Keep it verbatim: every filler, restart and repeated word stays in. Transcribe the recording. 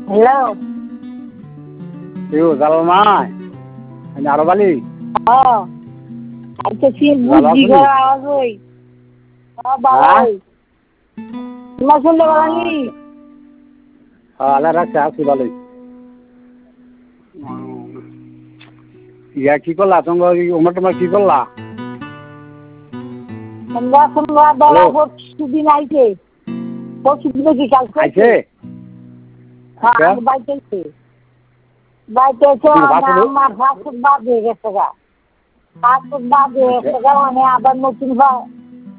Hello. কেউ জালাল নাই আরো বালি হ্যাঁ আচ্ছা কি বুদ্ধি করে আওয়াজ হই হ্যাঁ বাবাই তোমার শুনতে পারি হ্যাঁ আল্লাহ রাখছে আছি ভালোই ইয়া কি করলা তোমার উমর তোমার কি করলা তোমরা তোমরা বেলা পরশু দিন আইছে পরশু দিন কি কালকে আইছে হ্যাঁ বাইতে আইছে বাইতে এসে আমার ফাঁসুর বাদ হয়ে গেছে গা ফাঁসুর বাদ হয়ে গেছে গা মানে আবার নতুন